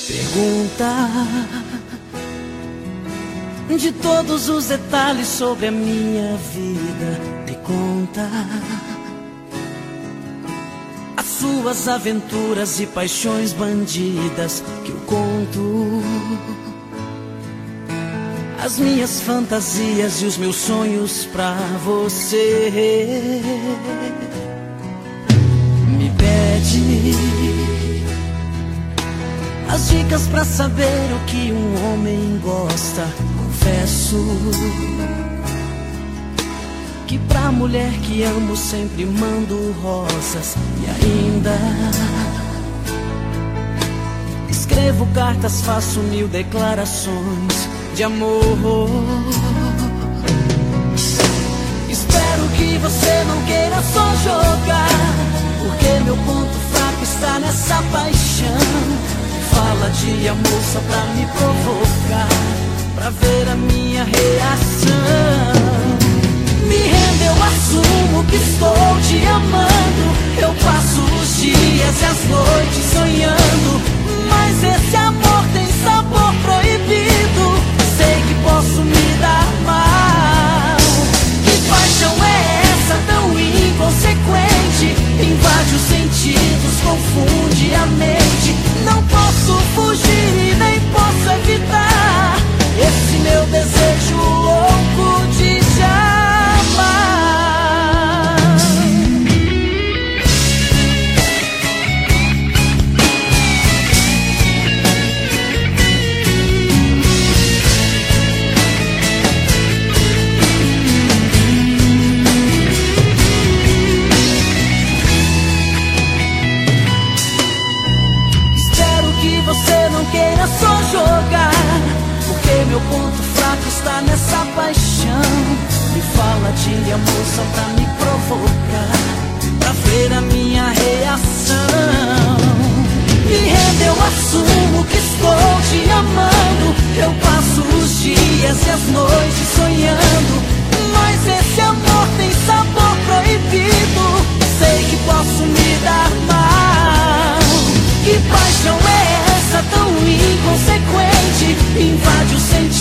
Pergunta de todos os detalhes sobre a minha vida. Me conta as suas aventuras e paixões bandidas que eu conto, as minhas fantasias e os meus sonhos pra você. Me pede as dicas pra saber o que um homem gosta. Confesso que pra mulher que amo sempre mando rosas. E ainda escrevo cartas, faço 1000 declarações de amor. Espero que você não queira só jogar, porque meu ponto fraco está nessa paixão. Fala de amor só pra me provocar, pra ver a minha reação. Me renda, eu assumo que estou te amando. Eu passo os dias e as noites sonhando, mas esse amor tem sabor proibido. Sei que posso me dar mal. Que paixão é essa tão inconsequente? Invade os sentidos, confunde a mente. Não posso fugir e nem posso evitar esse meu desejo louco de te amar. Espero que você não queira só jogar, porque meu ponto fraco está nessa paixão. Me fala de amor só pra me provocar, pra ver a minha reação. Me renda, eu assumo que estou te amando. Eu passo os dias e as noites sonhando, mas esse amor tem sabor proibido. Sei que posso me dar mal. Que paixão é essa tão inconsequente? Invade o sentimento,